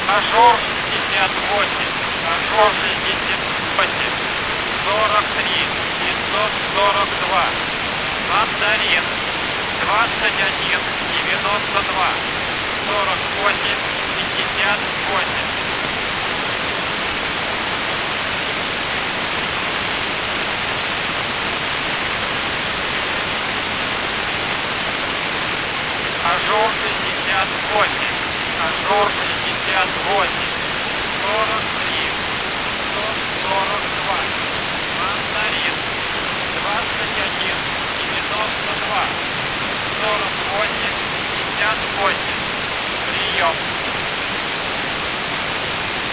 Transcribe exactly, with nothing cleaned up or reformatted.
Ажур шестьдесят восемь, ажур шестьдесят восемь, сорок три, пятьсот сорок два, мандарин, двадцать один, девяносто два, сорок восемь, пятьдесят восемь. Ажур шестьдесят восемь, ажур шестьдесят восемь, сорок три, сто сорок